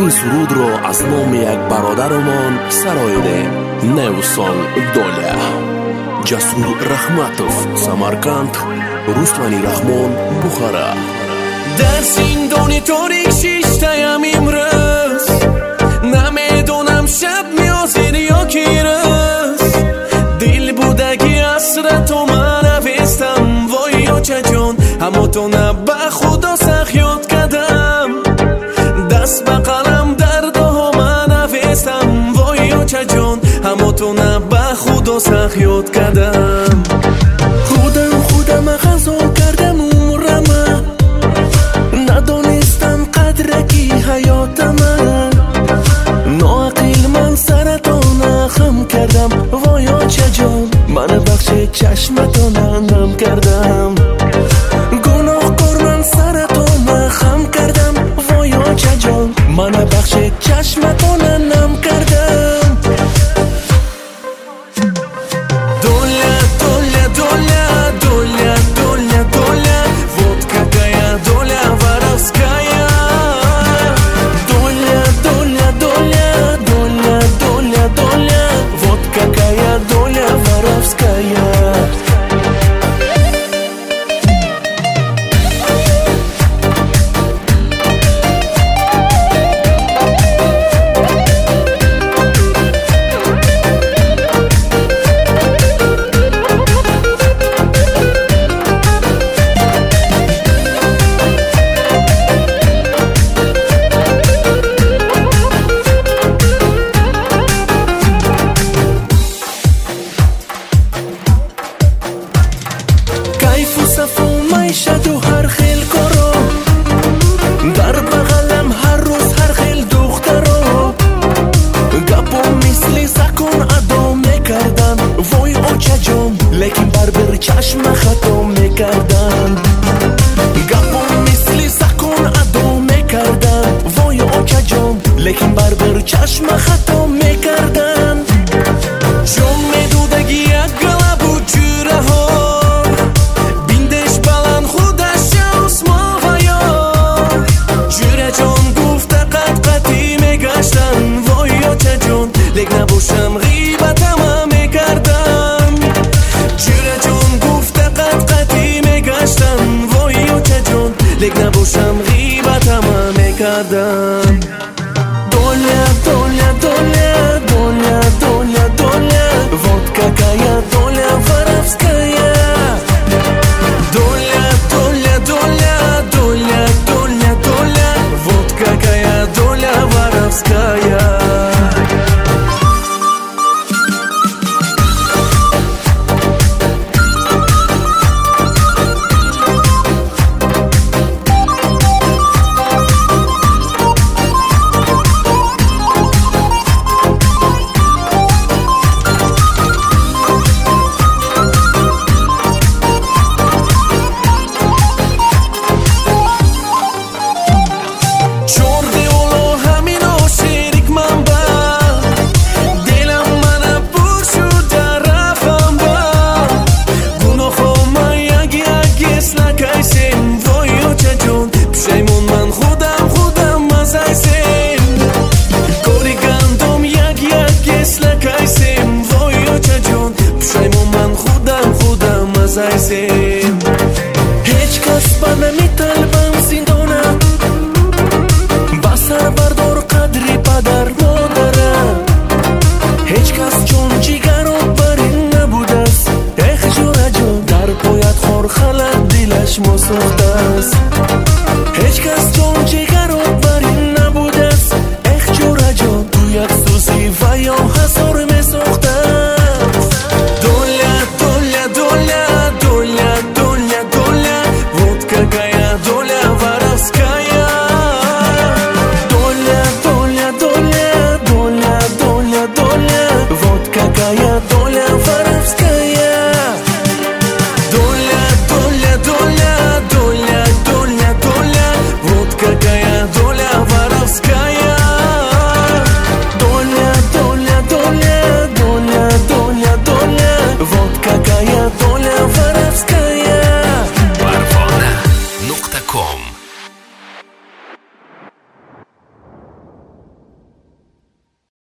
این سرود را از نام یک برادرمان سراییدیم. نیوسان دوله، جسور رحمتوف سمرقند، رسلانی رحمان بخارا. در زندان تاریک شیشته‌ام امروز، نمیدونم شب میازید یا کی روز. دل بودگی حسرتو من نوشتم، وای یا چه جان اما تو نه به خدا سخت یاد کردم. دست به قلم دردها من نوشتم، وای یا چه جان اما تو نه به خدا سخت یاد کردم. خودم غذا کردم عمرم، ندانستم قدرکی حیات من. ناعقل من سرطان خم کردم، وای چه جان من بخش چشمتو نم کردم. گناهکار من سرطان خم کردم، وای چه جان من بخش چشمتو نم کردم. شد و هر خیل کارو در بغلم، هر روز هر خیل دخترو گپو مثل سکون ادا میکردن، وای آچه جان لیکن بر چشم خطا میکردن. گپو مثل سکون ادا میکردن، وای آچه جان لیکن بر چشم خطا میکردن. چون میدودگی یک گله بود جوره ها، لیک نباشم غیبتم میکردم. جوره جون گفته قطعی میگشتم، وای چه جون لیک نباشم غیبتم میکردم. دنیا دنیا دنیا دنیا دنیا دنیا vodka kaya دنیا воровская. دنیا دنیا دنیا دنیا دنیا دنیا vodka kaya دنیا воровская. هیچ کس بر نمیطلبم زندانم، بسر بردار قدری پدر مادرم. هیچ کس چون جیگر و برین نبوده است، اخ جوره جون در پایت خور خلق دلش مسوخته است.